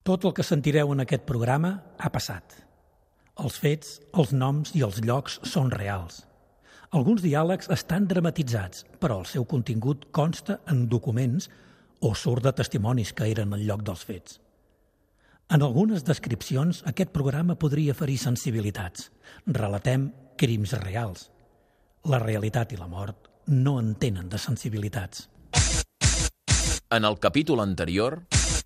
Tot el que sentireu en aquest programa ha passat. Els fets, els noms i els llocs són reals. Alguns diàlegs estan dramatitzats, però el seu contingut consta en documents o surt de testimonis que eren al lloc dels fets. En algunes descripcions, aquest programa podria ferir sensibilitats. Relatem crims reals. La realitat i la mort no en tenen de sensibilitats. En el capítol anterior...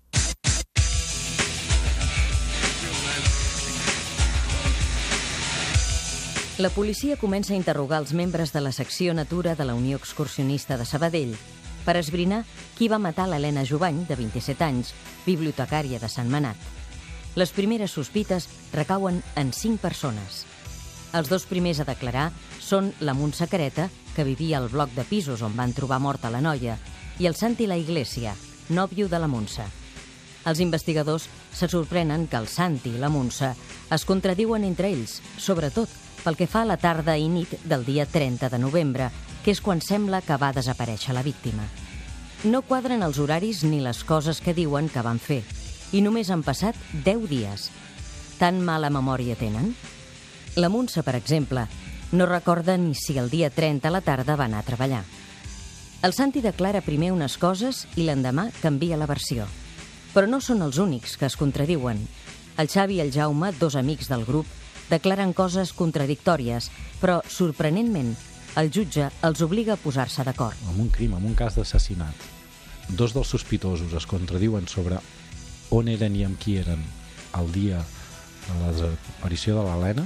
La policia comença a interrogar els membres de la secció Natura de la Unió Excursionista de Sabadell per esbrinar qui va matar l'Helena Jubany, de 27 anys, bibliotecària de Sant Manat. Les primeres sospites recauen en 5 persones. Els 2 primers a declarar són la Muntsa Careta, que vivia al bloc de pisos on van trobar morta la noia, i el Santi La Iglesia, nòvio de la Muntsa. Els investigadors se sorprenen que el Santi i la Muntsa es contradiuen entre ells, sobretot pel que fa a la tarda i nit del dia 30 de novembre, que és quan sembla que va desaparèixer la víctima. No quadren els horaris ni les coses que diuen que van fer, i només han passat 10 dies. Tan mala memòria tenen? La Muntsa, per exemple, no recorda ni si el dia 30 a la tarda va anar a treballar. El Santi declara primer unes coses i l'endemà canvia la versió. Però no són els únics que es contradiuen. El Xavi i el Jaume, 2 amics del grup, declaren coses contradictòries, però, sorprenentment, el jutge els obliga a posar-se d'acord. En un crim, en un cas d'assassinat, 2 dels sospitosos es contradiuen sobre on eren i amb qui eren el dia de la desaparició de l'Helena,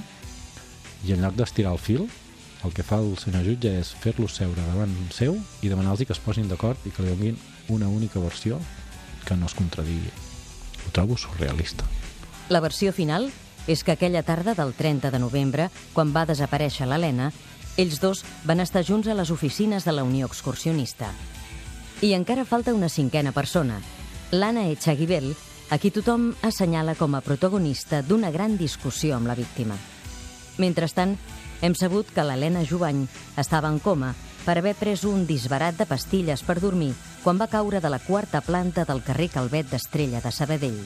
i en lloc d'estirar el fil, el que fa el senyor jutge és fer-los seure davant seu i demanar-los que es posin d'acord i que li donin una única versió que no es contradigui. Ho trobo surrealista. La versió final és que aquella tarda del 30 de novembre, quan va desaparèixer l'Helena, ells 2 van estar junts a les oficines de la Unió Excursionista. I encara falta una 5a persona, l'Anna Echaguibel, a qui tothom assenyala com a protagonista d'una gran discussió amb la víctima. Mentrestant, hem sabut que l'Helena Jubany estava en coma per haver pres un disbarat de pastilles per dormir quan va caure de la 4ª planta del carrer Calvet d'Estrella de Sabadell.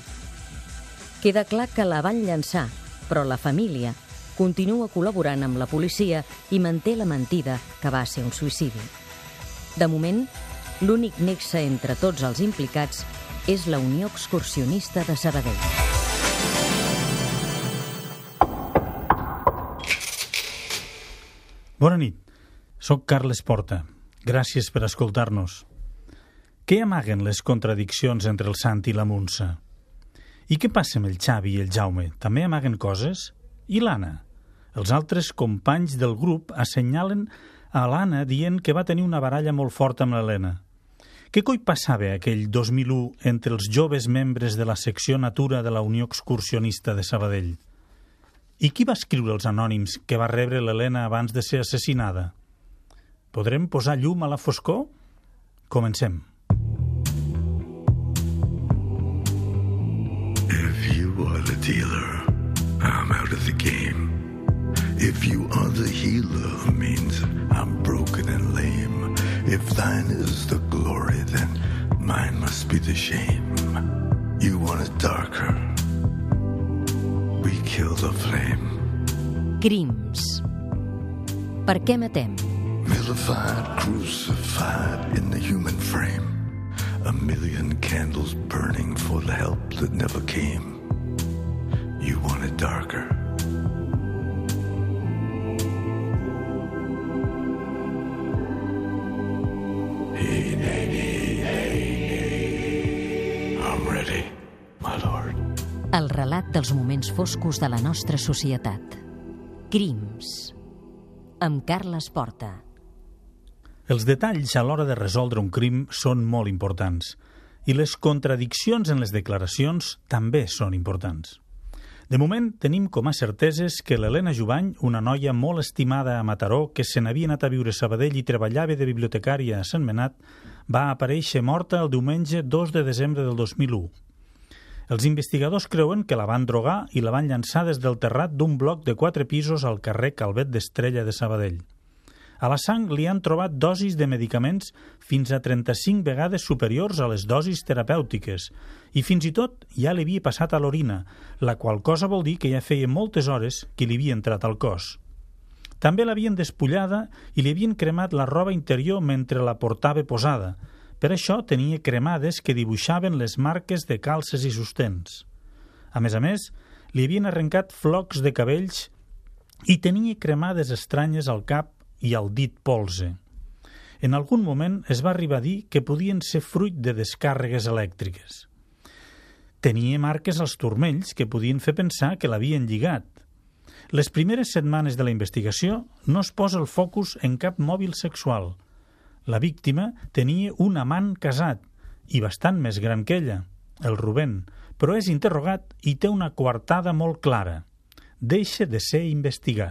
Queda clar que la van llançar, però la família continua col·laborant amb la policia i manté la mentida que va ser un suïcidi. De moment, l'únic nexe entre tots els implicats és la Unió Excursionista de Sabadell. Bona nit, soc Carles Porta. Gràcies per escoltar-nos. Què amaguen les contradiccions entre el Santi i la Muntsa? I què passa amb el Xavi i el Jaume? També amaguen coses? I l'Anna? Els altres companys del grup assenyalen a l'Anna dient que va tenir una baralla molt forta amb l'Helena. Què coi passava aquell 2001 entre els joves membres de la secció Natura de la Unió Excursionista de Sabadell? I qui va escriure els anònims que va rebre l'Helena abans de ser assassinada? Podrem posar llum a la foscor? Comencem. If you are the dealer, I'm out of the game. If you are the healer, means I'm broken and lame. If thine is the glory, then mine must be the shame. You want it darker, we kill the flame. Crims. Per què matem? Vilified, crucified in the human frame. A million candles burning for the help that never came. You want it darker. Hey, nay, I'm ready, my lord. El relat dels moments foscos de la nostra societat. Crims. Amb Carles Porta. Els detalls a l'hora de resoldre un crim són molt importants i les contradiccions en les declaracions també són importants. De moment, tenim com a certeses que l'Helena Jubany, una noia molt estimada a Mataró que se n'havia anat a viure a Sabadell i treballava de bibliotecària a Sant Manat, va aparèixer morta el diumenge 2 de desembre del 2001. Els investigadors creuen que la van drogar i la van llançar des del terrat d'un bloc de 4 pisos al carrer Calvet d'Estrella de Sabadell. A la sang li han trobat dosis de medicaments fins a 35 vegades superiors a les dosis terapèutiques i fins i tot ja li havia passat a l'orina, la qual cosa vol dir que ja feia moltes hores que li havia entrat al cos. També l'havien despullada i li havien cremat la roba interior mentre la portava posada. Per això tenia cremades que dibuixaven les marques de calces i sostens. A més, li havien arrencat flocs de cabells i tenia cremades estranyes al cap i al dit polze. En algun moment es va arribar a dir que podien ser fruit de descàrregues elèctriques. Tenia marques als turmells que podien fer pensar que l'havien lligat. Les primeres setmanes de la investigació no es posa el focus en cap mòbil sexual. La víctima tenia un amant casat i bastant més gran que ella, el Rubén, però és interrogat i té una coartada molt clara. Deixa de ser investigat.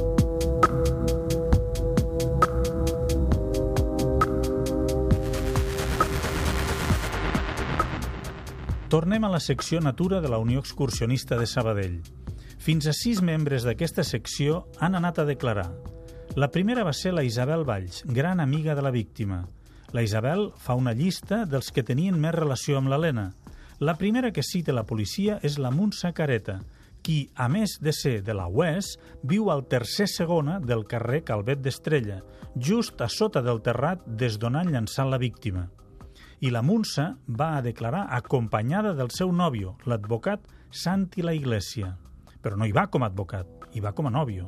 Tornem a la secció Natura de la Unió Excursionista de Sabadell. Fins a 6 membres d'aquesta secció han anat a declarar. La primera va ser la Isabel Valls, gran amiga de la víctima. La Isabel fa una llista dels que tenien més relació amb l'Helena. La primera que cita la policia és la Muntsa Careta, qui, a més de ser de la UES, viu al tercer segona del carrer Calvet d'Estrella, just a sota del terrat des d'on han llançat la víctima. I la Muntsa va a declarar acompanyada del seu nòvio, l'advocat Santi La Iglesia. Però no hi va com a advocat, hi va com a nòvio.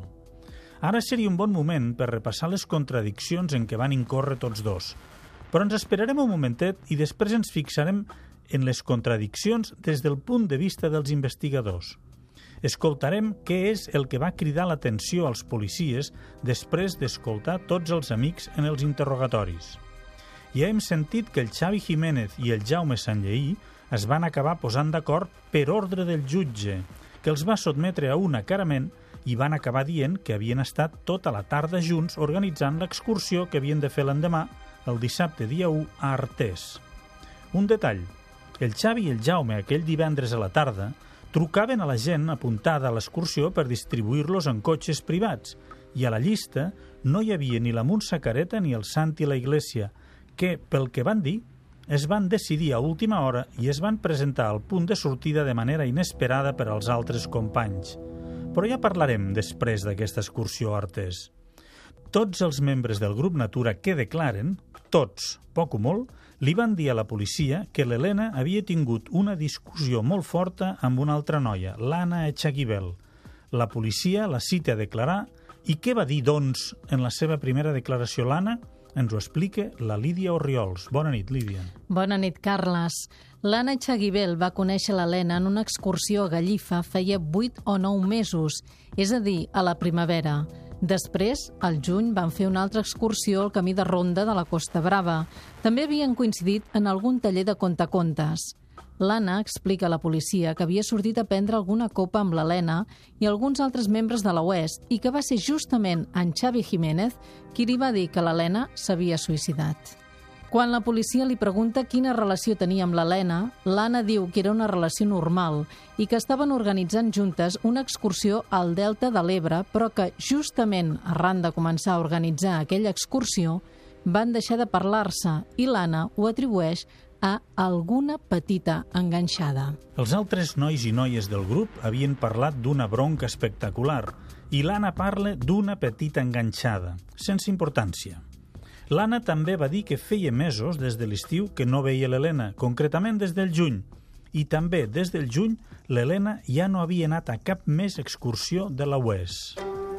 Ara seria un bon moment per repassar les contradiccions en què van incórrer tots dos. Però ens esperarem un momentet i després ens fixarem en les contradiccions des del punt de vista dels investigadors. Escoltarem què és el que va cridar l'atenció als policies després d'escoltar tots els amics en els interrogatoris. Ja hem sentit que el Xavi Jiménez i el Jaume Sanlleí es van acabar posant d'acord per ordre del jutge, que els va sotmetre a un acarament i van acabar dient que havien estat tota la tarda junts organitzant l'excursió que havien de fer l'endemà, el dissabte dia 1, a Artés. Un detall, el Xavi i el Jaume aquell divendres a la tarda trucaven a la gent apuntada a l'excursió per distribuir-los en cotxes privats i a la llista no hi havia ni la Muntsa Careta ni el Santi La Iglesia, que, pel que van dir, es van decidir a última hora i es van presentar al punt de sortida de manera inesperada per als altres companys. Però ja parlarem després d'aquesta excursió a Artés. Tots els membres del grup Natura que declaren, tots, poc o molt, li van dir a la policia que l'Helena havia tingut una discussió molt forta amb una altra noia, l'Anna Echaguibel. La policia la cita a declarar i què va dir, doncs, en la seva primera declaració l'Anna? Ens ho explica la Lídia Orriols. Bona nit, Lídia. Bona nit, Carles. L'Anna Echaguibel va conèixer l'Helena en una excursió a Gallifa feia 8 o 9 mesos, és a dir, a la primavera. Després, al juny, van fer una altra excursió al camí de ronda de la Costa Brava. També havien coincidit en algun taller de contacontes. L'Anna explica a la policia que havia sortit a prendre alguna copa amb l'Helena i alguns altres membres de la UES i que va ser justament en Xavi Jiménez qui li va dir que l'Helena s'havia suïcidat. Quan la policia li pregunta quina relació tenia amb l'Helena, l'Anna diu que era una relació normal i que estaven organitzant juntes una excursió al Delta de l'Ebre, però que justament arran de començar a organitzar aquella excursió van deixar de parlar-se i l'Anna ho atribueix a alguna petita enganxada. Els altres nois i noies del grup havien parlat d'una bronca espectacular i l'Anna parla d'una petita enganxada, sense importància. L'Anna també va dir que feia mesos des de l'estiu que no veia l'Helena, concretament des del juny, i també des del juny l'Helena ja no havia anat a cap més excursió de la UES.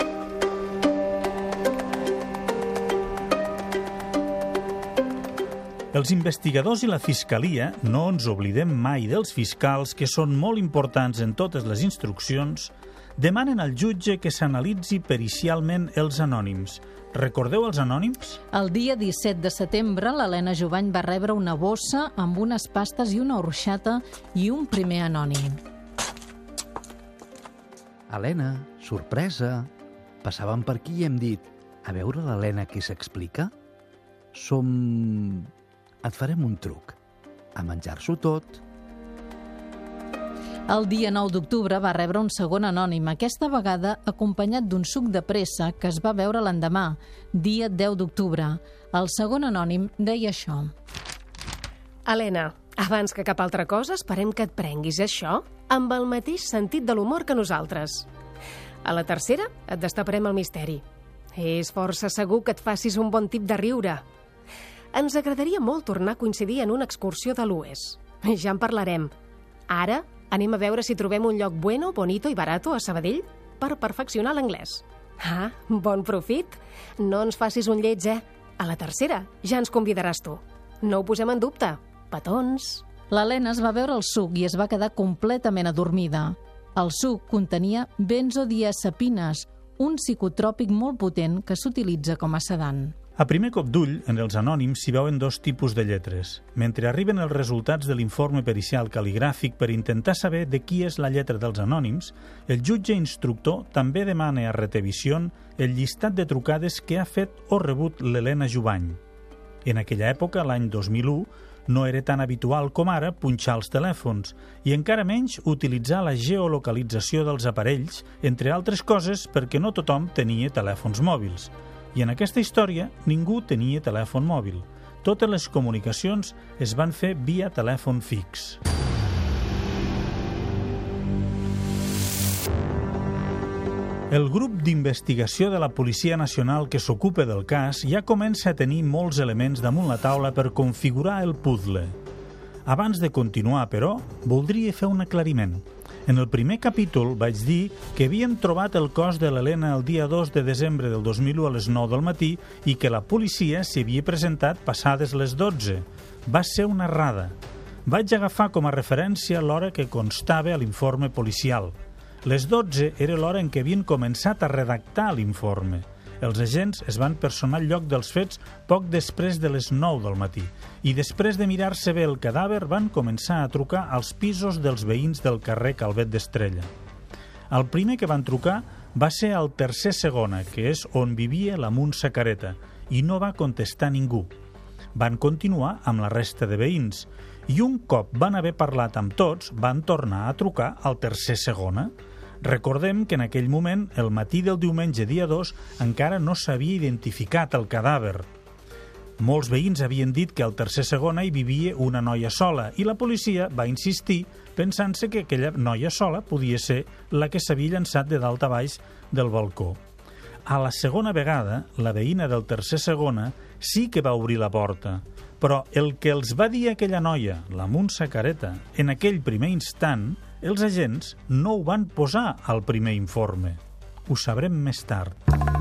Els investigadors i la Fiscalia, no ens oblidem mai dels fiscals, que són molt importants en totes les instruccions, demanen al jutge que s'analitzi pericialment els anònims. Recordeu els anònims? El dia 17 de setembre, l'Helena Jubany va rebre una bossa amb unes pastes i una orxata i un primer anònim. Helena, sorpresa. Passàvem per aquí i hem dit, a veure l'Helena qui s'explica? Et farem un truc. A menjar-s'ho tot. El dia 9 d'octubre va rebre un segon anònim, aquesta vegada acompanyat d'un suc de pressa que es va beure l'endemà, dia 10 d'octubre. El segon anònim deia això. Helena, abans que cap altra cosa, esperem que et prenguis això amb el mateix sentit de l'humor que nosaltres. A la tercera et destaparem el misteri. És força segur que et facis un bon tip de riure. Ens agradaria molt tornar a coincidir en una excursió de l'Oest. Ja en parlarem. Ara anem a veure si trobem un lloc bueno, bonito i barato a Sabadell per perfeccionar l'anglès. Ah, bon profit. No ens facis un lleig, A la tercera ja ens convidaràs tu. No ho posem en dubte. Petons. L'Helena es va beure el suc i es va quedar completament adormida. El suc contenia benzodiazepines, un psicotròpic molt potent que s'utilitza com a sedant. A primer cop d'ull, en els anònims s'hi veuen dos tipus de lletres. Mentre arriben els resultats de l'informe pericial cal·ligràfic per intentar saber de qui és la lletra dels anònims, el jutge instructor també demana a Retevisión el llistat de trucades que ha fet o rebut l'Helena Jubany. En aquella època, l'any 2001, no era tan habitual com ara punxar els telèfons i encara menys utilitzar la geolocalització dels aparells, entre altres coses perquè no tothom tenia telèfons mòbils. I en aquesta història ningú tenia telèfon mòbil. Totes les comunicacions es van fer via telèfon fix. El grup d'investigació de la Policia Nacional que s'ocupa del cas ja comença a tenir molts elements damunt la taula per configurar el puzzle. Abans de continuar, però, voldria fer un aclariment. En el primer capítol vaig dir que havien trobat el cos de l'Helena el dia 2 de desembre del 2001 a les 9 del matí i que la policia s'hi havia presentat passades les 12. Va ser una errada. Vaig agafar com a referència l'hora que constava a l'informe policial. Les 12 era l'hora en què havien començat a redactar l'informe. Els agents es van personar al lloc dels fets poc després de les 9 del matí i després de mirar-se bé el cadàver van començar a trucar als pisos dels veïns del carrer Calvet d'Estrella. El primer que van trucar va ser al tercer segona, que és on vivia la Muntsa Careta, i no va contestar ningú. Van continuar amb la resta de veïns i un cop van haver parlat amb tots van tornar a trucar al tercer segona. Recordem que en aquell moment, el matí del diumenge dia 2, encara no s'havia identificat el cadàver. Molts veïns havien dit que al tercer segona hi vivia una noia sola i la policia va insistir pensant-se que aquella noia sola podia ser la que s'havia llançat de dalt a baix del balcó. A la segona vegada, la veïna del tercer segona sí que va obrir la porta, però el que els va dir aquella noia, la Muntsa Careta, en aquell primer instant, els agents no ho van posar al primer informe. Ho sabrem més tard.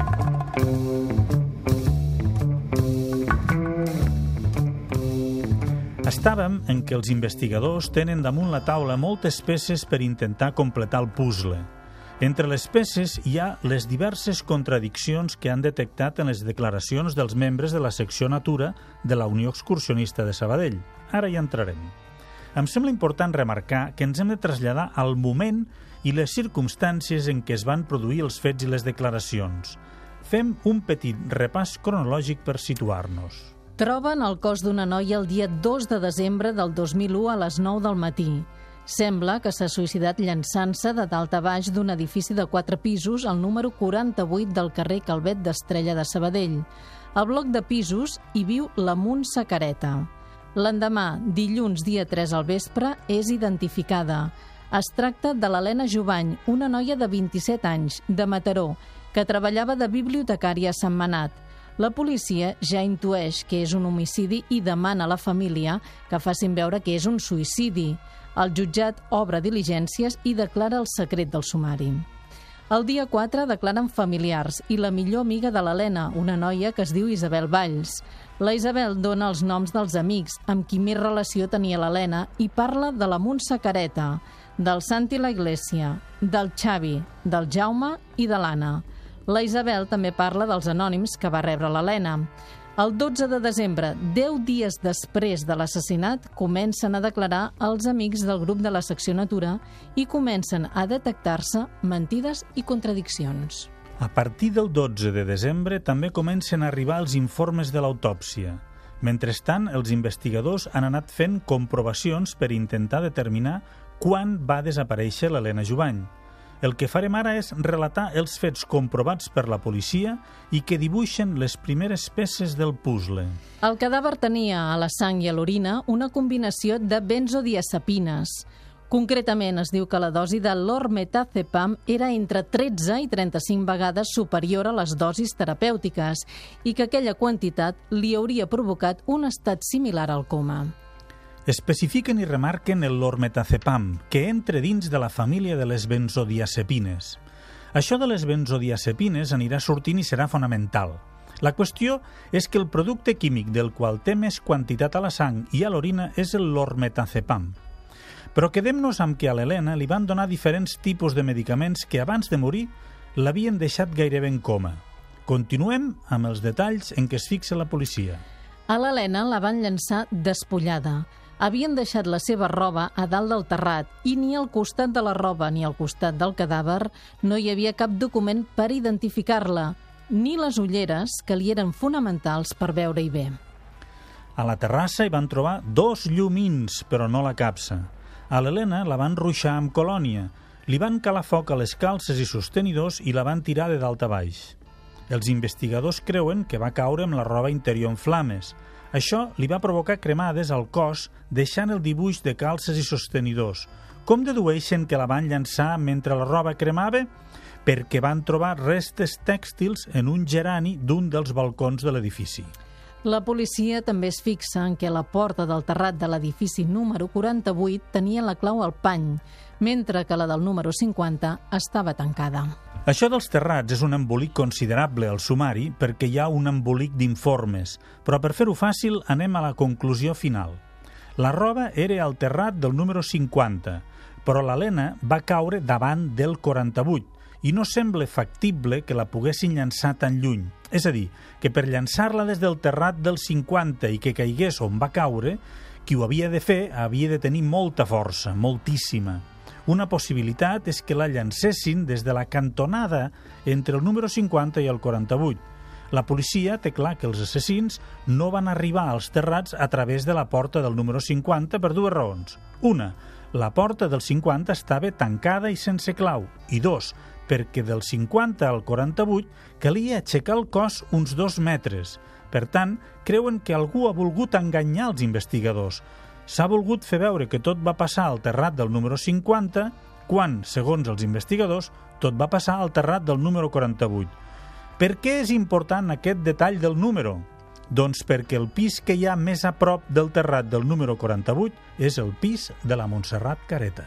Estàvem en què els investigadors tenen damunt la taula moltes peces per intentar completar el puzzle. Entre les peces hi ha les diverses contradiccions que han detectat en les declaracions dels membres de la secció Natura de la Unió Excursionista de Sabadell. Ara hi entrarem. Em sembla important remarcar que ens hem de traslladar al moment i les circumstàncies en què es van produir els fets i les declaracions. Fem un petit repàs cronològic per situar-nos. Troben el cos d'una noia el dia 2 de desembre del 2001 a les 9 del matí. Sembla que s'ha suïcidat llançant-se de dalt a baix d'un edifici de 4 pisos al número 48 del carrer Calvet d'Estrella de Sabadell. Al bloc de pisos hi viu la Muntsa Careta. L'endemà, dilluns dia 3 al vespre, és identificada. Es tracta de l'Helena Jubany, una noia de 27 anys, de Mataró, que treballava de bibliotecària a Sentmenat. La policia ja intueix que és un homicidi i demana a la família que facin veure que és un suïcidi. El jutjat obre diligències i declara el secret del sumari. El dia 4 declaren familiars i la millor amiga de l'Helena, una noia que es diu Isabel Valls. La Isabel dona els noms dels amics amb qui més relació tenia l'Helena i parla de la Muntsa Careta, del Santi la Iglesia, del Xavi, del Jaume i de l'Anna. La Isabel també parla dels anònims que va rebre l'Helena. El 12 de desembre, 10 dies després de l'assassinat, comencen a declarar els amics del grup de la secció Natura i comencen a detectar-se mentides i contradiccions. A partir del 12 de desembre també comencen a arribar els informes de l'autòpsia. Mentrestant, els investigadors han anat fent comprovacions per intentar determinar quan va desaparèixer l'Helena Jubany. El que farem ara és relatar els fets comprovats per la policia i que dibuixen les primeres peces del puzzle. El cadàver tenia a la sang i a l'orina una combinació de benzodiazepines. Concretament es diu que la dosi de l'ormetazepam era entre 13 i 35 vegades superior a les dosis terapèutiques i que aquella quantitat li hauria provocat un estat similar al coma. Especifiquen i remarquen el l'ormetazepam, que entra dins de la família de les benzodiazepines. Això de les benzodiazepines anirà sortint i serà fonamental. La qüestió és que el producte químic del qual té més quantitat a la sang i a l'orina és el l'ormetazepam. Però quedem-nos amb que a l'Helena li van donar diferents tipus de medicaments que abans de morir l'havien deixat gairebé en coma. Continuem amb els detalls en què es fixa la policia. A l'Helena la van llançar despullada. Havien deixat la seva roba a dalt del terrat i ni al costat de la roba ni al costat del cadàver no hi havia cap document per identificar-la, ni les ulleres que li eren fonamentals per veure-hi bé. A la terrassa hi van trobar 2 llumins, però no la capsa. A l'Helena la van ruixar amb colònia, li van calar foc a les calces i sostenidors i la van tirar de dalt a baix. Els investigadors creuen que va caure amb la roba interior en flames. Això li va provocar cremades al cos, deixant el dibuix de calces i sostenidors. Com dedueixen que la van llançar mentre la roba cremava? Perquè van trobar restes tèxtils en un gerani d'un dels balcons de l'edifici. La policia també es fixa en què la porta del terrat de l'edifici número 48 tenia la clau al pany, mentre que la del número 50 estava tancada. Això dels terrats és un embolic considerable al sumari perquè hi ha un embolic d'informes, però per fer-ho fàcil anem a la conclusió final. La roba era al terrat del número 50, però l'Helena va caure davant del 48 i no sembla factible que la poguessin llançar tan lluny. És a dir, que per llançar-la des del terrat del 50 i que caigués on va caure, qui ho havia de fer havia de tenir molta força, moltíssima. Una possibilitat és que la llancessin des de la cantonada entre el número 50 i el 48. La policia té clar que els assassins no van arribar als terrats a través de la porta del número 50 per 2 raons. Una, la porta del 50 estava tancada i sense clau. I 2, perquè del 50 al 48 calia aixecar el cos uns 2 metres. Per tant, creuen que algú ha volgut enganyar els investigadors. S'ha volgut fer veure que tot va passar al terrat del número 50 quan, segons els investigadors, tot va passar al terrat del número 48. Per què és important aquest detall del número? Doncs perquè el pis que hi ha més a prop del terrat del número 48 és el pis de la Montserrat Careta.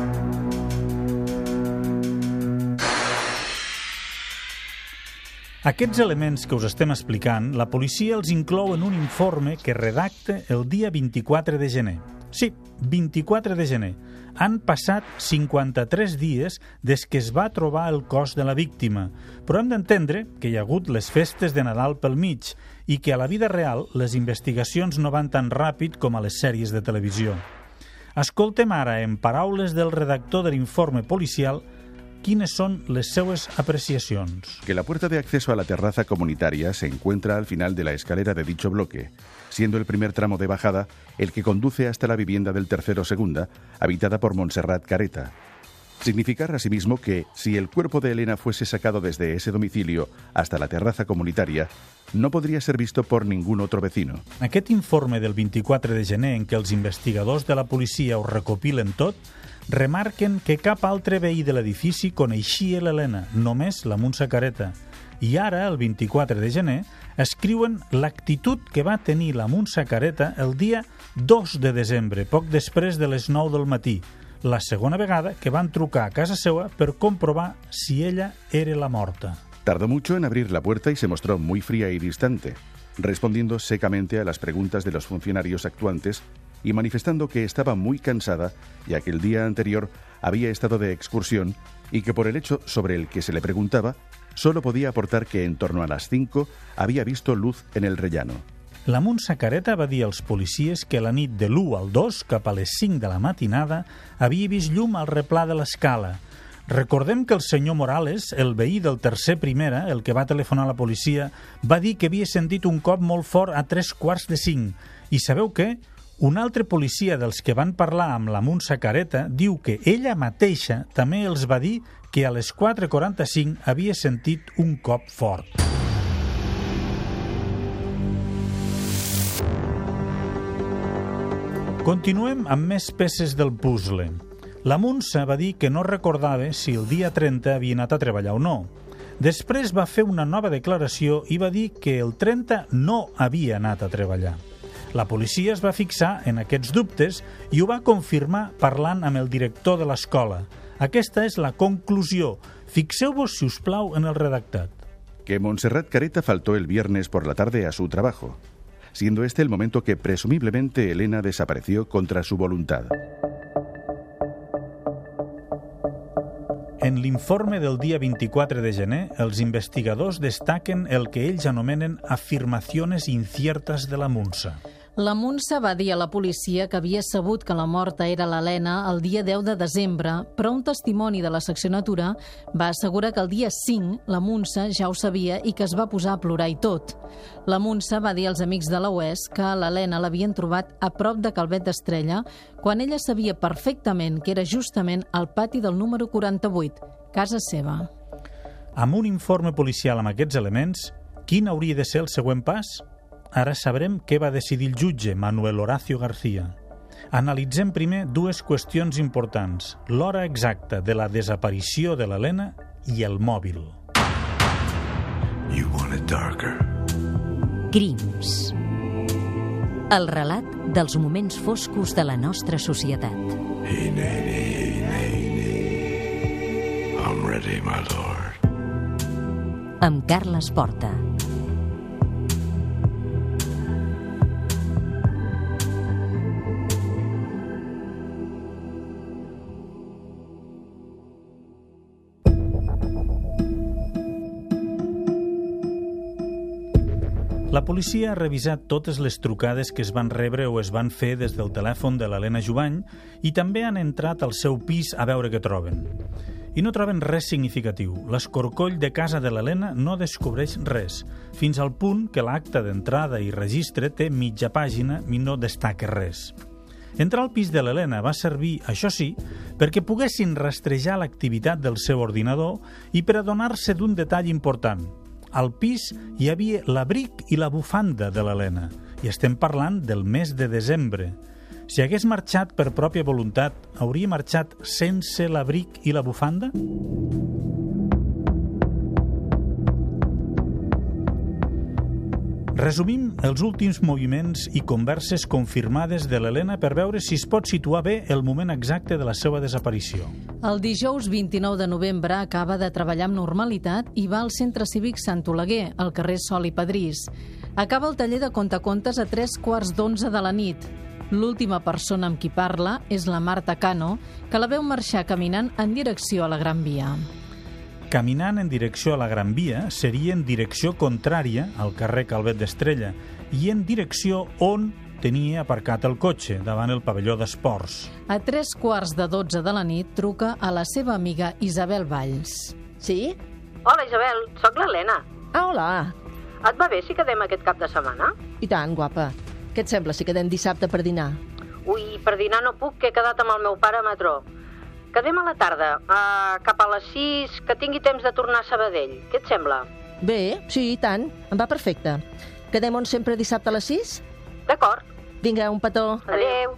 Aquests elements que us estem explicant, la policia els inclou en un informe que redacta el dia 24 de gener. Sí, 24 de gener. Han passat 53 dies des que es va trobar el cos de la víctima, però hem d'entendre que hi ha hagut les festes de Nadal pel mig i que a la vida real les investigacions no van tan ràpid com a les sèries de televisió. Escoltem ara, en paraules del redactor de l'informe policial, ¿quiénes son las seues apreciacions? Que la puerta de acceso a la terraza comunitaria se encuentra al final de la escalera de dicho bloque, siendo el primer tramo de bajada el que conduce hasta la vivienda del tercero segunda, habitada por Montserrat Careta. Significar asimismo que, si el cuerpo de Helena fuese sacado desde ese domicilio hasta la terraza comunitaria, no podria ser visto por ningún otro vecino. Aquest informe del 24 de gener en què els investigadors de la policia ho recopilen tot, remarquen que cap altre veí de l'edifici coneixia l'Helena, només la Montse Careta. I ara, el 24 de gener, escriuen l'actitud que va tenir la Montse Careta el dia 2 de desembre, poc després de les 9 del matí, la segona vegada que van trucar a casa seva per comprovar si ella era la morta. Tardó mucho en abrir la puerta y se mostró muy fría y distante, respondiendo secamente a las preguntas de los funcionarios actuantes y manifestando que estaba muy cansada, ya que el día anterior había estado de excursión y que por el hecho sobre el que se le preguntaba, solo podía aportar que en torno a las 5 había visto luz en el rellano. La Montse Careta va dir als policies que la nit de l'1 al 2, cap a les 5 de la matinada, havia vist llum al replà de l'escala. Recordem que el senyor Morales, el veí del tercer primera, el que va telefonar a la policia, va dir que havia sentit un cop molt fort a 3:45. I sabeu què? Un altre policia dels que van parlar amb la Muntsa Careta diu que ella mateixa també els va dir que a les 4:45 havia sentit un cop fort. Continuem amb més peces del puzzle. La Muntsa va dir que no recordava si el dia 30 havia anat a treballar o no. Després va fer una nova declaració i va dir que el 30 no havia anat a treballar. La policia es va fixar en aquests dubtes i ho va confirmar parlant amb el director de l'escola. Aquesta és la conclusió. Fixeu-vos, si us plau, en el redactat. Que Montserrat Careta faltó el viernes por la tarde a su trabajo, siendo este el momento que presumiblemente Elena desapareció contra su voluntad. En l'informe del dia 24 de gener, els investigadors destaquen el que ells anomenen afirmaciones inciertas de la Muntsa. La Muntsa va dir a la policia que havia sabut que la morta era l'Helena el dia 10 de desembre, però un testimoni de la seccionatura va assegurar que el dia 5 la Muntsa ja ho sabia i que es va posar a plorar i tot. La Muntsa va dir als amics de la UES que l'Helena l'havien trobat a prop de Calvet d'Estrella quan ella sabia perfectament que era justament al pati del número 48, casa seva. Amb un informe policial amb aquests elements, quin hauria de ser el següent pas? Ara sabrem què va decidir el jutge, Manuel Horacio García. Analitzem primer dues qüestions importants: l'hora exacta de la desaparició de l'Helena i el mòbil. You want it darker. Crims. El relat dels moments foscos de la nostra societat. Hey, nay, nay. I'm ready, my lord. Amb Carles Porta. La policia ha revisat totes les trucades que es van rebre o es van fer des del telèfon de l'Helena Jubany i també han entrat al seu pis a veure què troben. I no troben res significatiu. L'escorcoll de casa de l'Helena no descobreix res, fins al punt que l'acta d'entrada i registre té mitja pàgina i no destaca res. Entrar al pis de l'Helena va servir, això sí, perquè poguessin rastrejar l'activitat del seu ordinador i per adonar-se d'un detall important. Al pis hi havia l'abric i la bufanda de l'Helena, i estem parlant del mes de desembre. Si hagués marxat per pròpia voluntat, hauria marxat sense l'abric i la bufanda? Resumim els últims moviments i converses confirmades de l'Helena per veure si es pot situar bé el moment exacte de la seva desaparició. El dijous 29 de novembre acaba de treballar amb normalitat i va al Centre Cívic Sant Oleguer, al carrer Sol i Padrís. Acaba el taller de contacontes a 3:15 de la nit. L'última persona amb qui parla és la Marta Cano, que la veu marxar caminant en direcció a la Gran Via. Caminant en direcció a la Gran Via seria en direcció contrària al carrer Calvet d'Estrella i en direcció on tenia aparcat el cotxe, davant el pavelló d'esports. A 3:15 de la nit truca a la seva amiga Isabel Valls. Sí? Hola, Isabel, sóc l'Helena. Ah, hola. Et va bé si quedem aquest cap de setmana? I tant, guapa. Què et sembla si quedem dissabte per dinar? Ui, per dinar no puc, que he quedat amb el meu pare a Matró. Quedem a la tarda, cap a les 6, que tingui temps de tornar a Sabadell. Què et sembla? Bé, sí, i tant. Em va perfecte. Quedem on sempre dissabte a les 6? D'acord. Vinga, un petó. Adéu.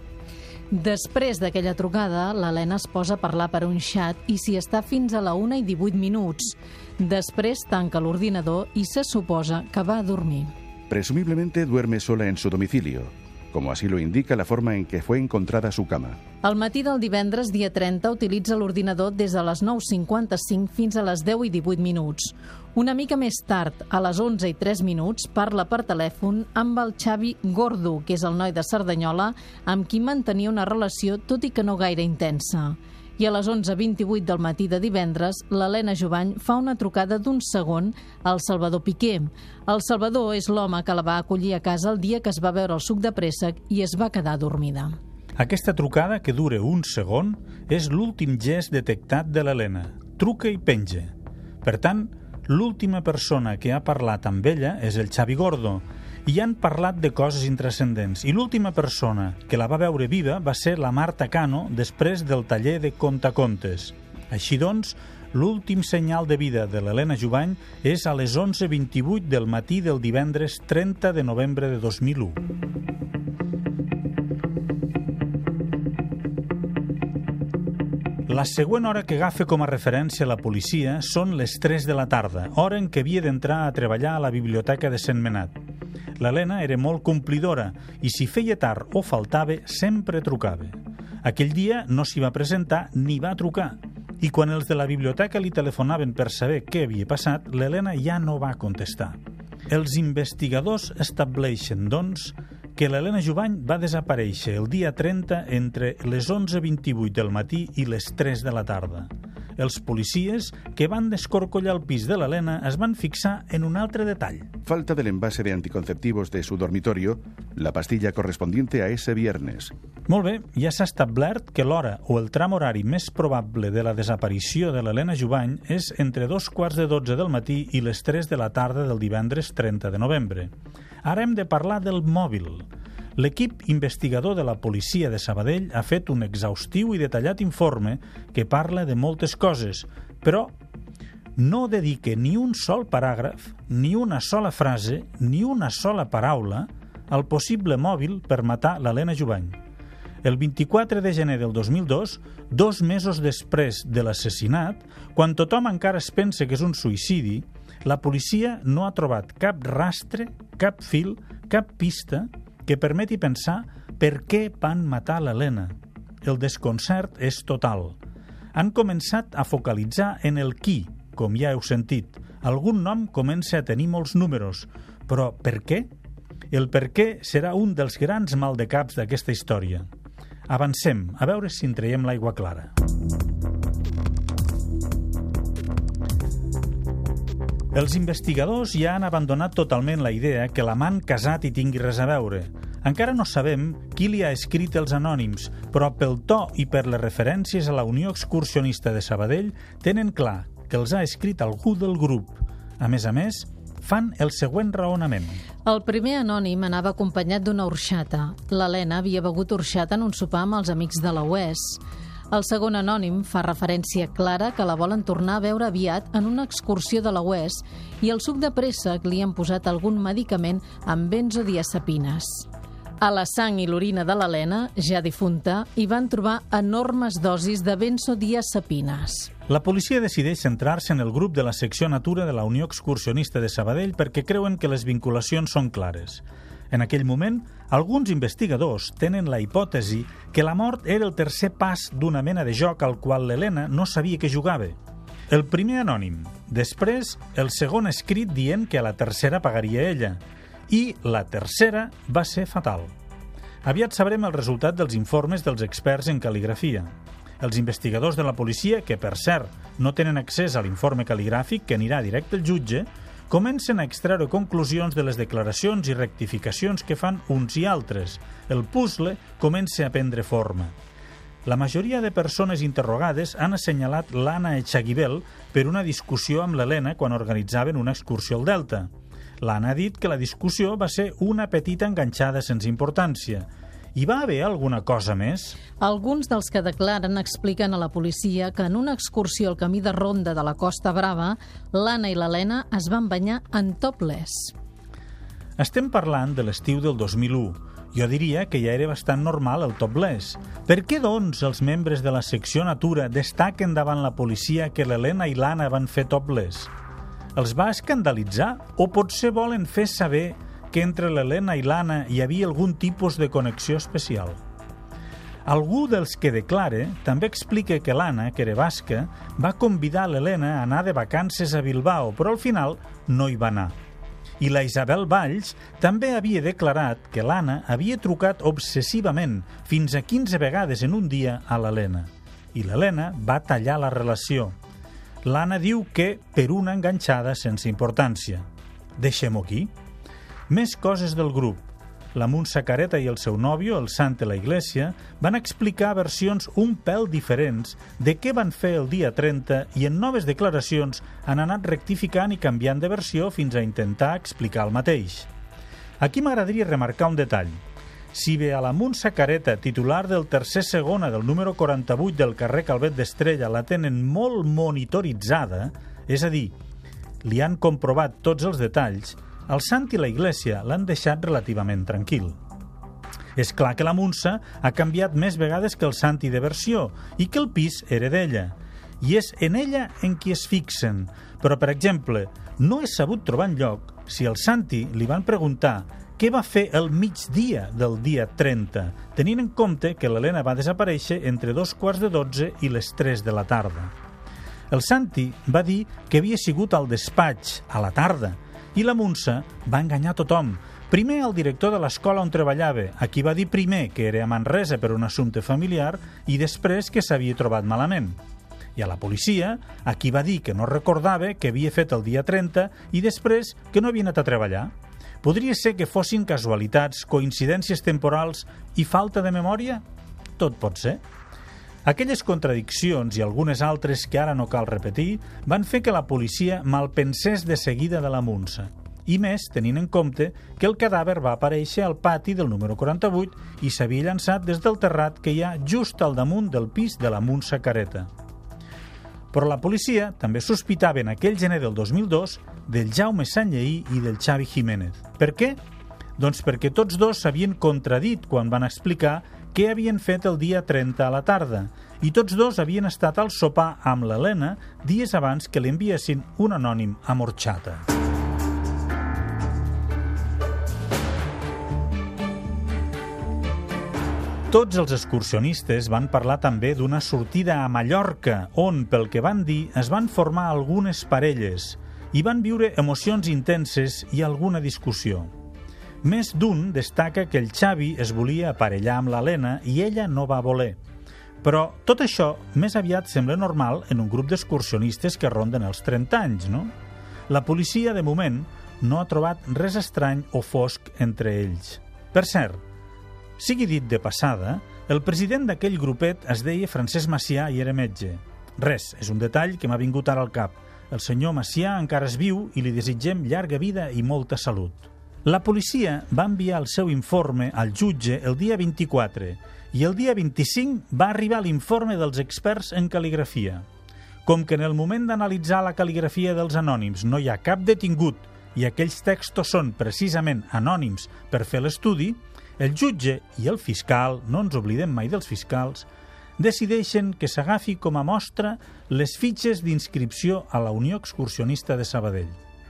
Després d'aquella trucada, l'Helena es posa a parlar per un xat i s'hi està fins a la 1:18. Després tanca l'ordinador i se suposa que va a dormir. Presumiblemente duerme sola en su domicilio, como así lo indica la forma en que fue encontrada su cama. Al matí del divendres, dia 30, utilitza l'ordinador des de les 9:55 fins a les 10:18. Una mica més tard, a les 11:03, parla per telèfon amb el Xavi Gordo, que és el noi de Cerdanyola, amb qui mantenia una relació, tot i que no gaire intensa. I a les 11:28 del matí de divendres, l'Helena Jubany fa una trucada d'un segon al Salvador Piqué. El Salvador és l'home que la va acollir a casa el dia que es va beure el suc de préssec i es va quedar dormida. Aquesta trucada, que dura un segon, és l'últim gest detectat de l'Helena. Truca i penja. Per tant, l'última persona que ha parlat amb ella és el Xavi Gordo, i han parlat de coses intrascendents. I l'última persona que la va veure viva va ser la Marta Cano després del taller de contacontes. Així doncs, l'últim senyal de vida de l'Helena Jubany és a les 11:28 del matí del divendres 30 de novembre de 2001. La següent hora que agafa com a referència la policia són les 3 de la tarda, hora en què havia d'entrar a treballar a la biblioteca de Sentmenat. L'Helena era molt complidora i si feia tard o faltava, sempre trucava. Aquell dia no s'hi va presentar ni va trucar. I quan els de la biblioteca li telefonaven per saber què havia passat, l'Helena ja no va contestar. Els investigadors estableixen, doncs, que l'Helena Jubany va desaparèixer el dia 30 entre les 11:28 del matí i les 3 de la tarda. Els policies que van descorcollar el pis de l'Helena es van fixar en un altre detall. Falta del envase de anticonceptivos de su dormitorio, la pastilla correspondiente a ese viernes. Molt bé, ja s'ha establert que l'hora o el tram horari més probable de la desaparició de l'Helena Jubany és entre 2:15 del matí i les 3 de la tarda del divendres 30 de novembre. Ara hem de parlar del mòbil. L'equip investigador de la policia de Sabadell ha fet un exhaustiu i detallat informe que parla de moltes coses, però no dedica ni un sol paràgraf, ni una sola frase, ni una sola paraula al possible mòbil per matar l'Helena Jubany. El 24 de gener del 2002, 2 mesos després de l'assassinat, quan tothom encara es pensa que és un suïcidi, la policia no ha trobat cap rastre, cap fil, cap pista que permeti pensar per què van matar l'Helena. El desconcert és total. Han començat a focalitzar en el qui, com ja heu sentit. Algun nom comença a tenir molts números, però per què? El per què serà un dels grans maldecaps d'aquesta història. Avancem, a veure si en traiem l'aigua clara. Els investigadors ja han abandonat totalment la idea que l'amant casat hi tingui res a veure. Encara no sabem qui li ha escrit els anònims, però pel to i per les referències a la Unió Excursionista de Sabadell tenen clar que els ha escrit algú del grup. A més, fan el següent raonament. El primer anònim anava acompanyat d'una orxata. L'Helena havia begut orxata en un sopar amb els amics de la UES. El segon anònim fa referència clara que la volen tornar a veure aviat en una excursió de la UES i al suc de préssec li han posat algun medicament amb benzodiazepines. A la sang i l'orina de l'Helena, ja difunta, hi van trobar enormes dosis de benzodiazepines. La policia decideix centrar-se en el grup de la secció Natura de la Unió Excursionista de Sabadell perquè creuen que les vinculacions són clares. En aquell moment, alguns investigadors tenen la hipòtesi que la mort era el tercer pas d'una mena de joc al qual l'Helena no sabia que jugava. El primer anònim, després el segon escrit dient que a la tercera pagaria ella, i la tercera va ser fatal. Aviat sabrem el resultat dels informes dels experts en cal·ligrafia. Els investigadors de la policia, que per cert no tenen accés a l'informe cal·ligràfic que anirà directe al jutge, comencen a extreure conclusions de les declaracions i rectificacions que fan uns i altres. El puzzle comença a prendre forma. La majoria de persones interrogades han assenyalat l'Anna Echaguibel per una discussió amb l'Helena quan organitzaven una excursió al Delta. L'Anna ha dit que la discussió va ser una petita enganxada sense importància. Hi va haver alguna cosa més? Alguns dels que declaren expliquen a la policia que en una excursió al camí de ronda de la Costa Brava, l'Anna i l'Helena es van banyar en topless. Estem parlant de l'estiu del 2001. Jo diria que ja era bastant normal el topless. Per què, doncs, els membres de la secció Natura destaquen davant la policia que l'Helena i l'Anna van fer topless? Els va escandalitzar o potser volen fer saber que entre l'Helena i l'Anna hi havia algun tipus de connexió especial? Algú dels que declare també explica que l'Anna, que era basca, va convidar l'Helena a anar de vacances a Bilbao, però al final no hi va anar. I la Isabel Valls també havia declarat que l'Anna havia trucat obsessivament, fins a 15 vegades en un dia, a l'Helena. I l'Helena va tallar la relació. L'Anna diu que per una enganxada sense importància. Deixem-ho aquí. Més coses del grup. La Montse Careta i el seu nòvio, el Sant de la Iglesia, van explicar versions un pèl diferents de què van fer el dia 30 i en noves declaracions han anat rectificant i canviant de versió fins a intentar explicar el mateix. Aquí m'agradaria remarcar un detall. Si bé a la Montse Careta, titular del tercer segona del número 48 del carrer Calvet d'Estrella, la tenen molt monitoritzada, és a dir, li han comprovat tots els detalls, el Sant i la Iglesia l'han deixat relativament tranquil. És clar que la Montse ha canviat més vegades que el Santi de versió i que el pis era d'ella. I és en ella en qui es fixen. Però, per exemple, no he sabut trobar enlloc si al Santi li van preguntar què va fer el migdia del dia 30, tenint en compte que l'Helena va desaparèixer entre 2:45 i les 3 de la tarda. El Santi va dir que havia sigut al despatx a la tarda i la Montse va enganyar tothom. Primer al director de l'escola on treballava, a qui va dir primer que era a Manresa per un assumpte familiar i després que s'havia trobat malament. I a la policia, a qui va dir que no recordava què havia fet el dia 30 i després que no havia anat a treballar. Podria ser que fossin casualitats, coincidències temporals i falta de memòria? Tot pot ser. Aquelles contradiccions i algunes altres que ara no cal repetir van fer que la policia malpensés de seguida de la Montse. I més tenint en compte que el cadàver va aparèixer al pati del número 48 i s'havia llançat des del terrat que hi ha just al damunt del pis de la Montse Careta. Però la policia també sospitava en aquell gener del 2002 del Jaume Sanlleí i del Xavi Jiménez. Per què? Doncs perquè tots dos s'havien contradit quan van explicar què havien fet el dia 30 a la tarda i tots dos havien estat al sopar amb l'Helena dies abans que li enviessin un anònim a Morxata. Tots els excursionistes van parlar també d'una sortida a Mallorca, on, pel que van dir, es van formar algunes parelles i van viure emocions intenses i alguna discussió. Més d'un destaca que el Xavi es volia aparellar amb l'Helena i ella no va voler. Però tot això més aviat sembla normal en un grup d'excursionistes que ronden els 30 anys, no? La policia, de moment, no ha trobat res estrany o fosc entre ells. Per cert, sigui dit de passada, el president d'aquell grupet es deia Francesc Macià i era metge. Res, és un detall que m'ha vingut ara al cap. El senyor Macià encara és viu i li desitgem llarga vida i molta salut. La policia va enviar el seu informe al jutge el dia 24 i el dia 25 va arribar l'informe dels experts en cal·ligrafia. Com que en el moment d'analitzar la cal·ligrafia dels anònims no hi ha cap detingut i aquells textos són precisament anònims per fer l'estudi, el jutge i el fiscal, no ens oblidem mai dels fiscals, decideixen que s'agafi com a mostra les fitxes d'inscripció a la Unió Excursionista de Sabadell.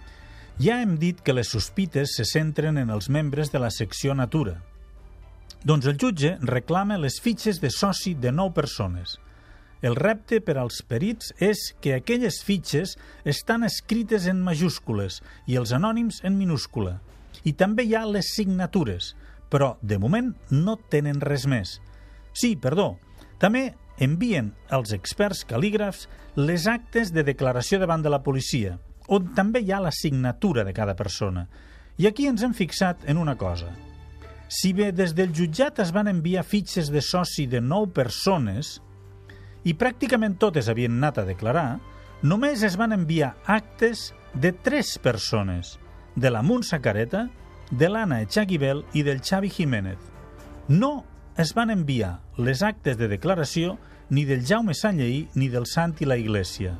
Ja hem dit que les sospites se centren en els membres de la secció Natura. Doncs el jutge reclama les fitxes de soci de 9 persones. El repte per als perits és que aquelles fitxes estan escrites en majúscules i els anònims en minúscula. I també hi ha les signatures, però de moment no tenen res més. Sí, perdó, també envien als experts cal·lígrafs les actes de declaració davant de la policia, on també hi ha la signatura de cada persona. I aquí ens hem fixat en una cosa. Si bé des del jutjat es van enviar fitxes de soci de 9 persones i pràcticament totes havien anat a declarar, només es van enviar actes de 3 persones, de la Montse Careta, de l'Anna Echaguibel i del Xavi Jiménez. No es van enviar les actes de declaració ni del Jaume Sanlleí ni del Sant i la Iglesia.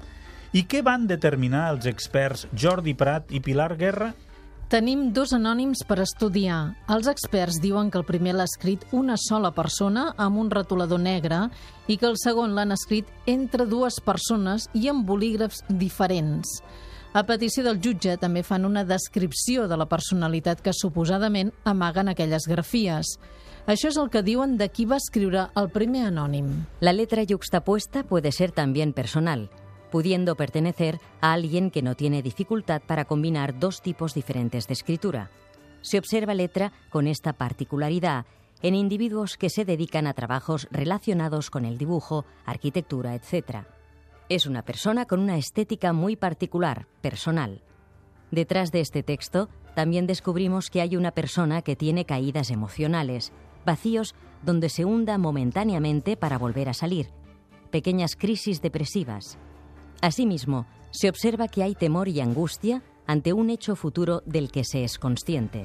I què van determinar els experts Jordi Prat i Pilar Guerra? Tenim 2 anònims per estudiar. Els experts diuen que el primer l'ha escrit una sola persona amb un retolador negre i que el segon l'han escrit entre 2 persones i amb bolígrafs diferents. A petició del jutge també fan una descripció de la personalitat que suposadament amaguen aquelles grafies. Això és el que diuen de qui va escriure el primer anònim. La letra yuxtapuesta puede ser también personal, pudiendo pertenecer a alguien que no tiene dificultad para combinar 2 tipos diferentes de escritura. Se observa letra con esta particularidad en individuos que se dedican a trabajos relacionados con el dibujo, arquitectura, etc. Es una persona con una estética muy particular, personal. Detrás de este texto también descubrimos que hay una persona que tiene caídas emocionales, vacíos donde se hunda momentáneamente para volver a salir, pequeñas crisis depresivas. Asimismo, se observa que hay temor y angustia ante un hecho futuro del que se es consciente.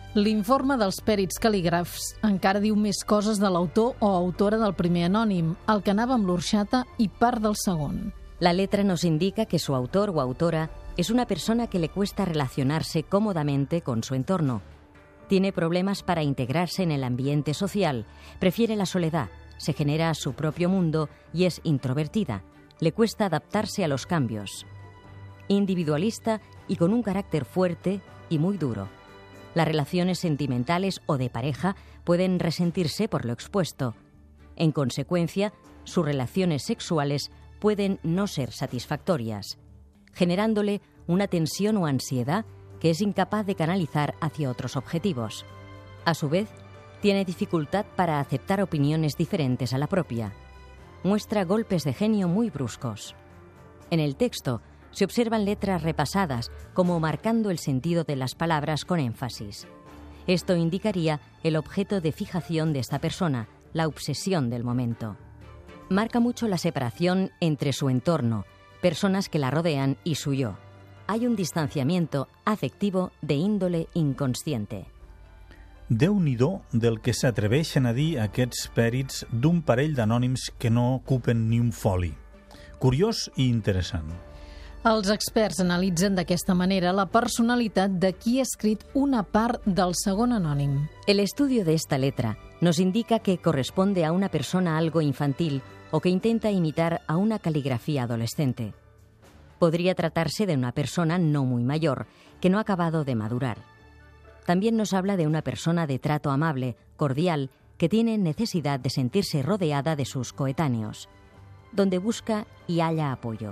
L'informe dels pèrits cal·lígrafs encara diu més coses de l'autor o autora del primer anònim, el que anava amb l'orxata i part del segon. La letra nos indica que su autor o autora es una persona que le cuesta relacionarse cómodamente con su entorno. Tiene problemas para integrarse en el ambiente social, prefiere la soledad, se genera su propio mundo y es introvertida. Le cuesta adaptarse a los cambios. Individualista y con un carácter fuerte y muy duro. Las relaciones sentimentales o de pareja pueden resentirse por lo expuesto. En consecuencia, sus relaciones sexuales pueden no ser satisfactorias, generándole una tensión o ansiedad que es incapaz de canalizar hacia otros objetivos. A su vez, tiene dificultad para aceptar opiniones diferentes a la propia. Muestra golpes de genio muy bruscos. En el texto se observan letras repasadas, como marcando el sentido de las palabras con énfasis. Esto indicaría el objeto de fijación de esta persona, la obsesión del momento. Marca mucho la separación entre su entorno, personas que la rodean y su yo. Hay un distanciamiento afectivo de índole inconsciente. Déu-n'hi-do del que s'atreveixen a dir aquests pèrits d'un parell d'anònims que no ocupen ni un foli. Curiós i interessant. Els experts analitzen d'aquesta manera la personalitat de qui ha escrit una part del segon anònim. El estudio de esta letra nos indica que corresponde a una persona algo infantil o que intenta imitar a una caligrafía adolescente. Podría tratarse de una persona no muy mayor, que no ha acabado de madurar. También nos habla de una persona de trato amable, cordial, que tiene necesidad de sentirse rodeada de sus coetáneos, donde busca y halla apoyo.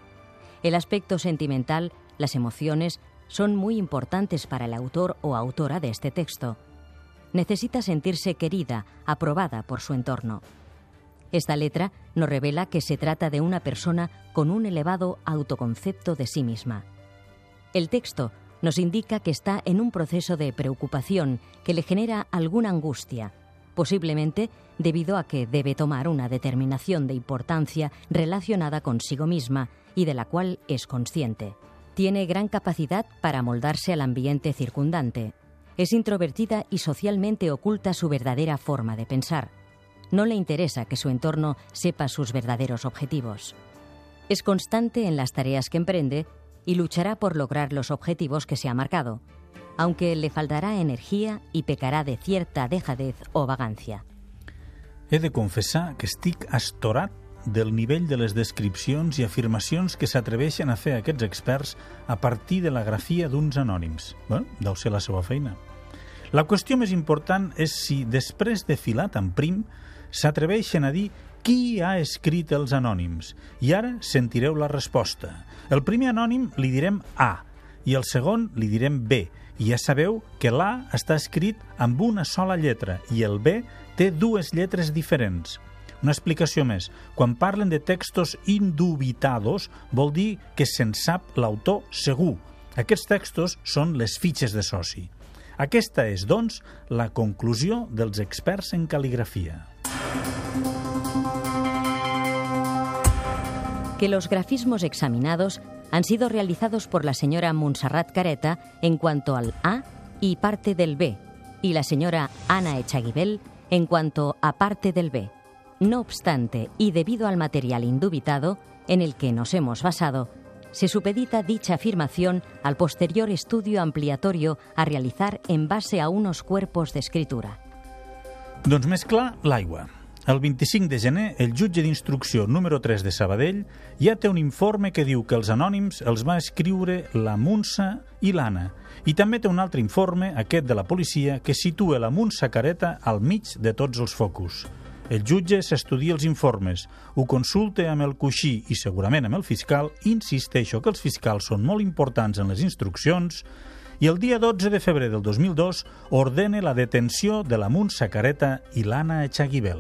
El aspecto sentimental, las emociones, son muy importantes para el autor o autora de este texto. Necesita sentirse querida, aprobada por su entorno. Esta letra nos revela que se trata de una persona con un elevado autoconcepto de sí misma. El texto nos indica que está en un proceso de preocupación que le genera alguna angustia, posiblemente debido a que debe tomar una determinación de importancia relacionada consigo misma y de la cual es consciente. Tiene gran capacidad para moldarse al ambiente circundante. Es introvertida y socialmente oculta su verdadera forma de pensar. No le interesa que su entorno sepa sus verdaderos objetivos. Es constante en las tareas que emprende y luchará por lograr los objetivos que se ha marcado, aunque le faltará energia i pecarà de cierta dejadez o vagancia. He de confessar que estic astorat del nivell de les descripcions i afirmacions que s'atreveixen a fer aquests experts a partir de la grafia d'uns anònims. Bé, deu ser la seva feina. La qüestió més important és si, després de filar tan prim, s'atreveixen a dir qui ha escrit els anònims. I ara sentireu la resposta. El primer anònim li direm A i el segon li direm B. I ja sabeu que l'A està escrit amb una sola lletra i el B té dues lletres diferents. Una explicació més. Quan parlen de textos indubitados, vol dir que se'n sap l'autor segur. Aquests textos són les fitxes de soci. Aquesta és, doncs, la conclusió dels experts en cal·ligrafia. Que los grafismos examinados han sido realizados por la señora Montserrat Careta en cuanto al A y parte del B, y la señora Ana Echaguibel en cuanto a parte del B. No obstante, y debido al material indubitado en el que nos hemos basado, se supedita dicha afirmación al posterior estudio ampliatorio a realizar en base a unos cuerpos de escritura. Doncs més clar, l'aigua. El 25 de gener, el jutge d'instrucció número 3 de Sabadell ja té un informe que diu que els anònims els va escriure la Muntsa i l'Anna. I també té un altre informe, aquest de la policia, que situa la Muntsa Careta al mig de tots els focus. El jutge s'estudia els informes, ho consulta amb el coixí i segurament amb el fiscal, insisteixo que els fiscals són molt importants en les instruccions, i el dia 12 de febrer del 2002 ordena la detenció de la Muntsa Careta i l'Anna Echaguibel.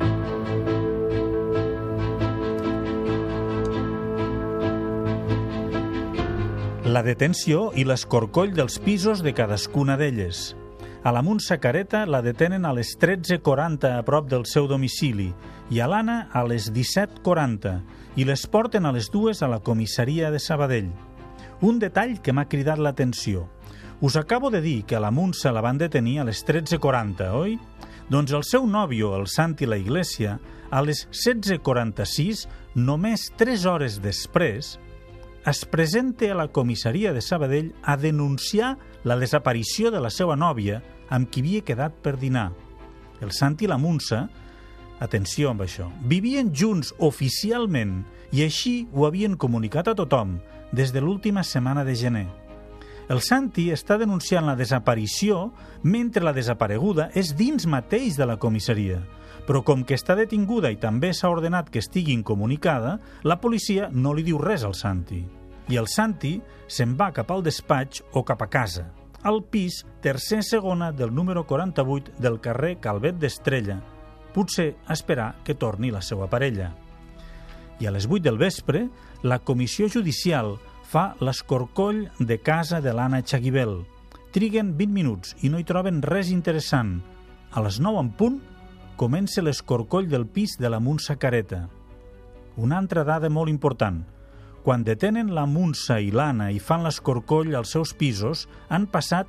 La detenció i l'escorcoll dels pisos de cadascuna d'elles. A la Muntsa Careta la detenen a les 13:40 a prop del seu domicili i a l'Anna a les 17:40 i les porten a les dues a la comissaria de Sabadell. Un detall que m'ha cridat l'atenció. Us acabo de dir que a la Munsa la van detenir a les 13:40, oi? Doncs el seu nòvio, el Santi La Iglesia, a les 16:46, només 3 hores després, es presenta a la comissaria de Sabadell a denunciar la desaparició de la seva nòvia amb qui havia quedat per dinar. El Santi i la Munsa, atenció amb això, vivien junts oficialment i així ho havien comunicat a tothom des de l'última setmana de gener. El Santi està denunciant la desaparició mentre la desapareguda és dins mateix de la comissaria, però com que està detinguda i també s'ha ordenat que estigui incomunicada, la policia no li diu res al Santi. I el Santi se'n va cap al despatx o cap a casa, al pis tercer segona del número 48 del carrer Calvet d'Estrella, potser a esperar que torni la seva parella. I a les 8 del vespre, la comissió judicial fa l'escorcoll de casa de l'Anna Echagüibel. Triguen 20 minuts i no hi troben res interessant. A les 9 en punt, comença l'escorcoll del pis de la Munsa Careta. Una altra dada molt important. Quan detenen la Munsa i l'Anna i fan l'escorcoll als seus pisos, han passat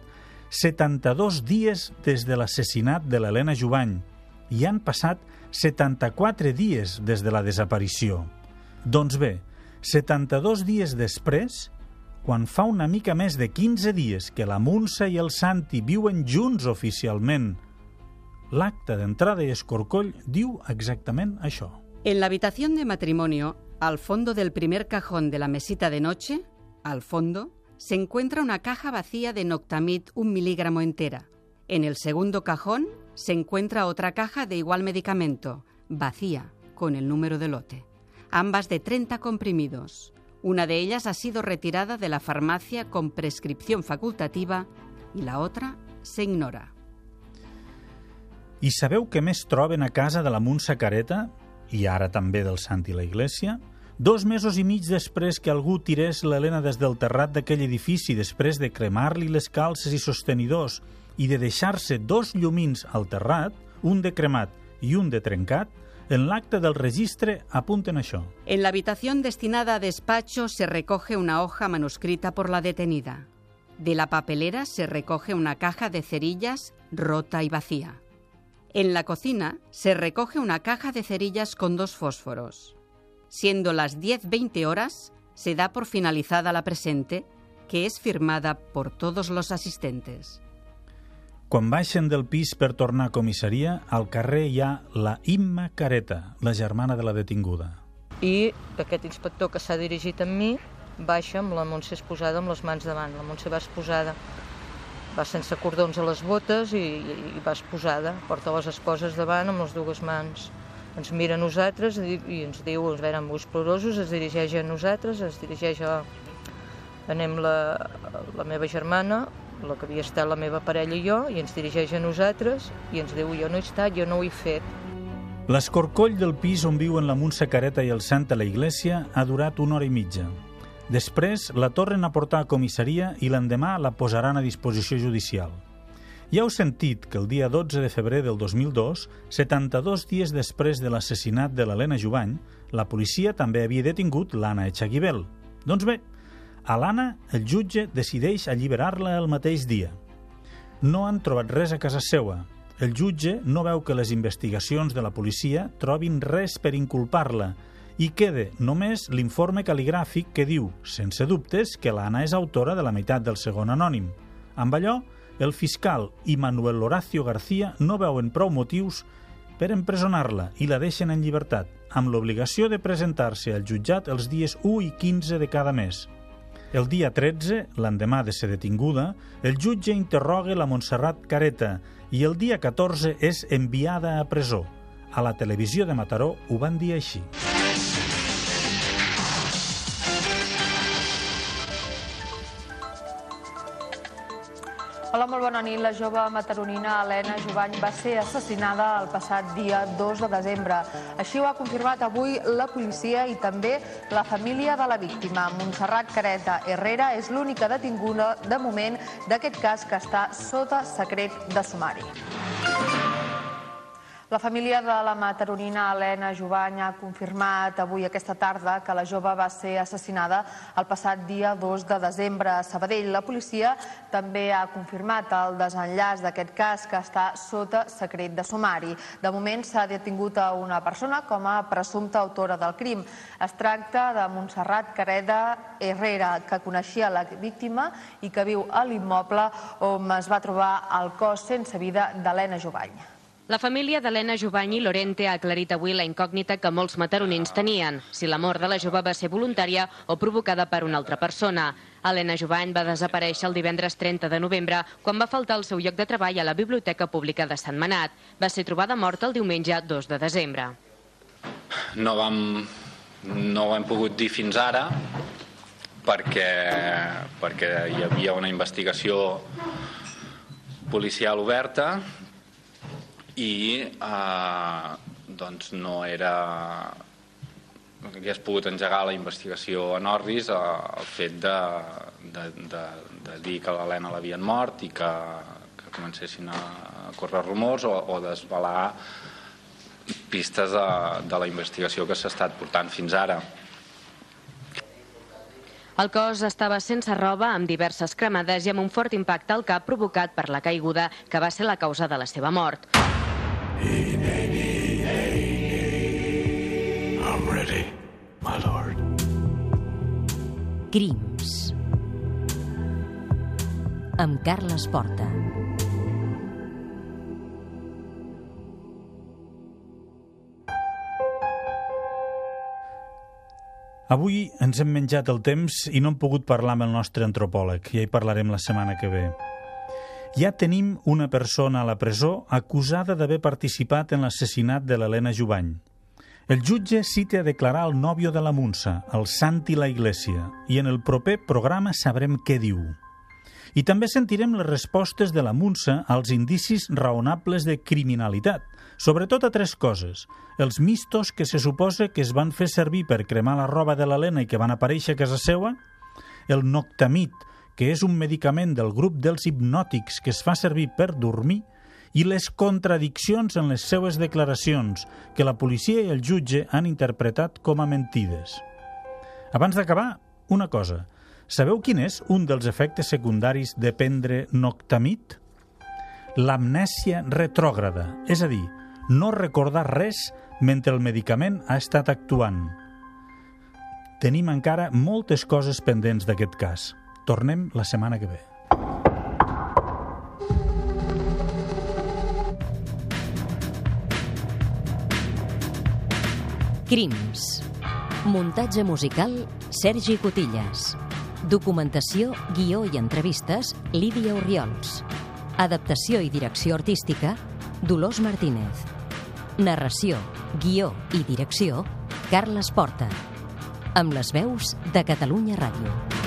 72 dies des de l'assassinat de l'Helena Jubany i han passat 74 dies des de la desaparició. Doncs bé, 72 dies després, quan fa una mica més de 15 dies que la Munsa i el Santi viuen junts oficialment, l'acta d'entrada i escorcoll diu exactament això. En la habitación de matrimonio, al fondo del primer cajón de la mesita de noche, al fondo, se encuentra una caja vacía de Noctamid 1 miligramo entera. En el segundo cajón se encuentra otra caja de igual medicamento, vacía, con el número de lote. Ambas de 30 comprimidos. Una de ellas ha sido retirada de la farmacia con prescripción facultativa y la otra se ignora. I sabeu què més troben a casa de la Munsa Careta, i ara també del Santi La Iglesia? 2 mesos i mig després que algú tirés l'Helena des del terrat d'aquell edifici després de cremar-li les calces i sostenidors i de deixar-se 2 llumins al terrat, un de cremat i un de trencat, en l'acte del registre apunten això. En la habitación destinada a despacho se recoge una hoja manuscrita por la detenida. De la papelera se recoge una caja de cerillas rota y vacía. En la cocina se recoge una caja de cerillas con 2 fósforos. Siendo las 10:20 horas, se da por finalizada la presente, que es firmada por todos los asistentes. Quan baixen del pis per tornar a comissaria, al carrer hi ha la Imma Careta, la germana de la detinguda. I aquest inspector que s'ha dirigit amb mi baixa amb la Montse esposada amb les mans davant. La Montse va esposada, va sense cordons a les botes i va esposada, porta les esposes davant amb les 2 mans. Ens mira a nosaltres i ens diu, ens veiem ulls plorosos, es dirigeix a nosaltres, es dirigeix a... Anem la meva germana, la que havia estat la meva parella i jo, i ens dirigeix a nosaltres i ens diu, jo no he estat, jo no ho he fet. L'escorcoll del pis on viuen la Munsa Careta i el Santa La Iglesia ha durat 1 hora i mitja. Després la tornen a portar a comissaria i l'endemà la posaran a disposició judicial. Ja heu sentit que el dia 12 de febrer del 2002, 72 dies després de l'assassinat de l'Helena Jubany, la policia també havia detingut l'Anna Echagüibel. Doncs bé, a l'Anna el jutge decideix alliberar-la el mateix dia. No han trobat res a casa seva. El jutge no veu que les investigacions de la policia trobin res per inculpar-la i queda només l'informe cal·ligràfic que diu, sense dubtes, que l'Anna és autora de la meitat del segon anònim. Amb allò, el fiscal i Manuel Horacio García no veuen prou motius per empresonar-la i la deixen en llibertat, amb l'obligació de presentar-se al jutjat els dies 1 i 15 de cada mes. El dia 13, l'endemà de ser detinguda, el jutge interroga la Montserrat Careta i el dia 14 és enviada a presó. A la televisió de Mataró ho van dir així. Hola, molt bona nit. La jove mataronina Helena Jubany va ser assassinada el passat dia 2 de desembre. Així ho ha confirmat avui la policia i també la família de la víctima. Montserrat Careta Herrera és l'única detinguda de moment d'aquest cas que està sota secret de sumari. La família de la mataronina Helena Jubany ha confirmat avui aquesta tarda que la jove va ser assassinada el passat dia 2 de desembre a Sabadell. La policia també ha confirmat el desenllaç d'aquest cas, que està sota secret de sumari. De moment s'ha detingut a una persona com a presumpta autora del crim. Es tracta de Montserrat Careda Herrera, que coneixia la víctima i que viu a l'immoble on es va trobar el cos sense vida d'Helena Jubany. La família d'Helena Jubany i Lorente ha aclarit avui la incògnita que molts mataronins tenien, si la mort de la jove va ser voluntària o provocada per una altra persona. Helena Jubany va desaparèixer el divendres 30 de novembre quan va faltar al seu lloc de treball a la Biblioteca Pública de Sentmenat. Va ser trobada morta el diumenge 2 de desembre. No ho hem pogut dir fins ara perquè hi havia una investigació policial oberta i no hagués pogut engegar la investigació en orris el fet de dir que l'Helena l'havien mort i que comencessin a córrer rumors o desvelar pistes de la investigació que s'ha estat portant fins ara. El cos estava sense roba, amb diverses cremades i amb un fort impacte al cap provocat per la caiguda, que va ser la causa de la seva mort. I'm ready, my lord. Crims. Amb Carles Porta. Avui ens hem menjat el temps i no hem pogut parlar amb el nostre antropòleg. Ja hi parlarem la setmana que ve. Ja tenim una persona a la presó acusada d'haver participat en l'assassinat de l'Helena Jubany. El jutge cita a declarar el nòvio de la Munsa, el Santi la Iglesia, i en el proper programa sabrem què diu. I també sentirem les respostes de la Munsa als indicis raonables de criminalitat, sobretot a tres coses: els mistos que se suposa que es van fer servir per cremar la roba de l'Helena i que van aparèixer a casa seua, el Noctamid, que és un medicament del grup dels hipnòtics que es fa servir per dormir, i les contradiccions en les seues declaracions, que la policia i el jutge han interpretat com a mentides. Abans d'acabar, una cosa. Sabeu quin és un dels efectes secundaris de prendre Noctamid? L'amnèsia retrògrada, és a dir, no recordar res mentre el medicament ha estat actuant. Tenim encara moltes coses pendents d'aquest cas. Tornem la setmana que ve. Crims. Muntatge musical, Sergi Cotillas. Documentació, guió i entrevistes, Lídia Orriols. Adaptació i direcció artística, Dolors Martínez. Narració, guió i direcció, Carles Porta. Amb les veus de Catalunya Ràdio.